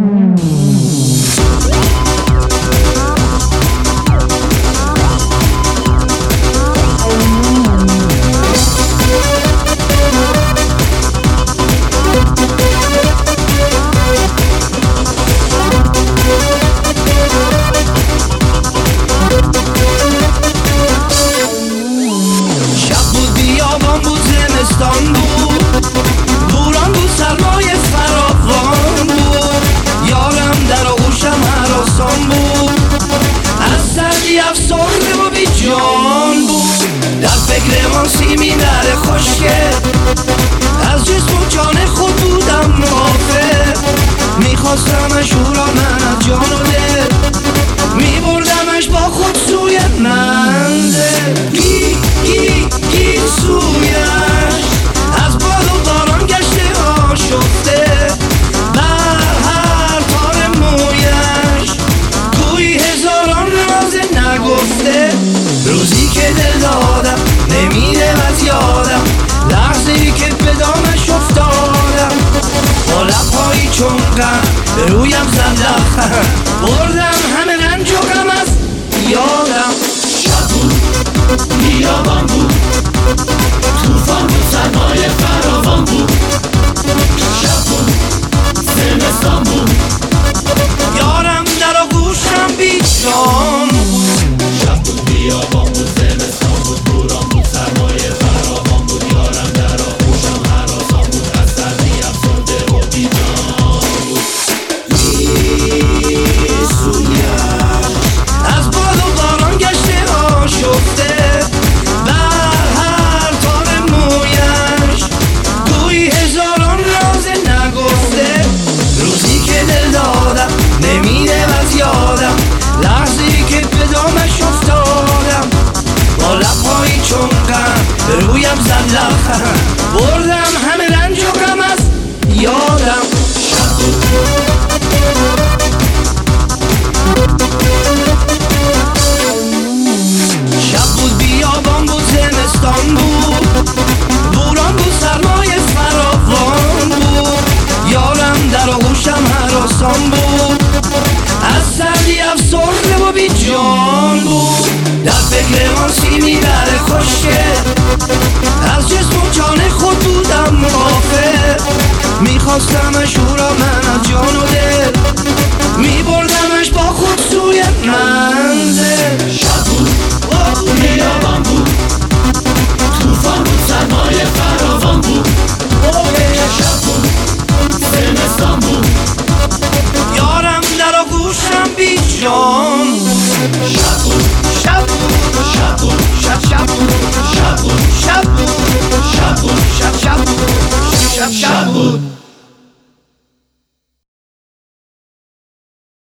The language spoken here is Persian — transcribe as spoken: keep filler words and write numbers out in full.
زمستان بود، بوران بود، سرمای فراوان بود، یارم در آغوشم هراسان بود، از سردی افسرده و بی جان بود، در فکر مانسی نره خشکه، از جسم و جان خود بودم غافل، میخواستمش او را من از جان و دل، میبردمش با خود سوی منزل، گی گی گی سویش از باد و باران گشته آشفته، بر هر تار مویش گویی هزاران راز نگفته، روزی که دل دادم نمیره از یادم، لحظه‌ای که به دامش افتادم، با لب‌هایی چون غم به رویم زد لبخند، بردم همه رنج و غم از یادم. شب بود، بیابان بود، طوفان بود، سرمایه فراوان بود، شب بود، زمستان بود، یارم در آغوشم بی جان بود. شب بود، بیابان بود، زمستان بود، بوران بود، سرمایه فراوان بود، یارم در آغوشم هراسان بود، از سردی افسرده و بی جان بود. از باد و باران گشته آشفته، بر هر تار مویش گویی هزاران راز نگفته، روزی که دل دادم نمیره از یادم، لحظه‌ای که به دامش افتادم، با لب‌هایی چون غم به رویم زد لبخند، بردم همه رنج و غم از یادم. شب بود، شب بود، بیابان بود، زمستان بود، بوران بود، سرمای فراوان بود، یارم در آغوشم هراسان بود، از سردی افسرده و بی جان بود، در فکر مانسی نره خشکه، از جسم و جان خود بودم غافل، میخواستمش او را من از جان و دل، میبردمش با خود سوی منزل. شب بود، بیابان بود، طوفان بود، سرمایه فراوان بود، شب بود، زمستان بود، یارم در آغوشم بی جان. شب بود، شب بود، شب بود، شب شب بود، شب بود، شب بود، شب بود، شب شب بود، شب شب بود.